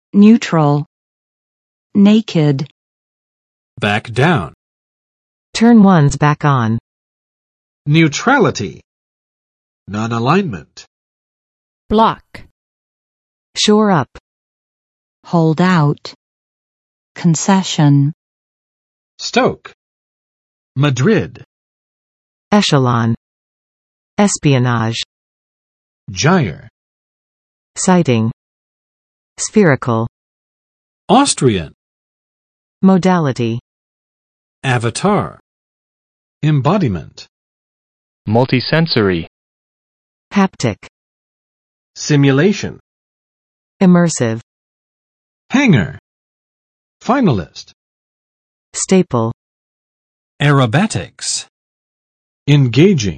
neutral, naked, back down, Turn one's back on. neutrality, non-alignment, block, Shore up. hold out, concession, stoke, Madrid, Echelon. Espionage. gyre, Sighting. Spherical. Austrian, Modality. avatar, embodiment, multisensory, Haptic. simulation, Immersive. hanger, finalist, Staple. aerobatics, engaging,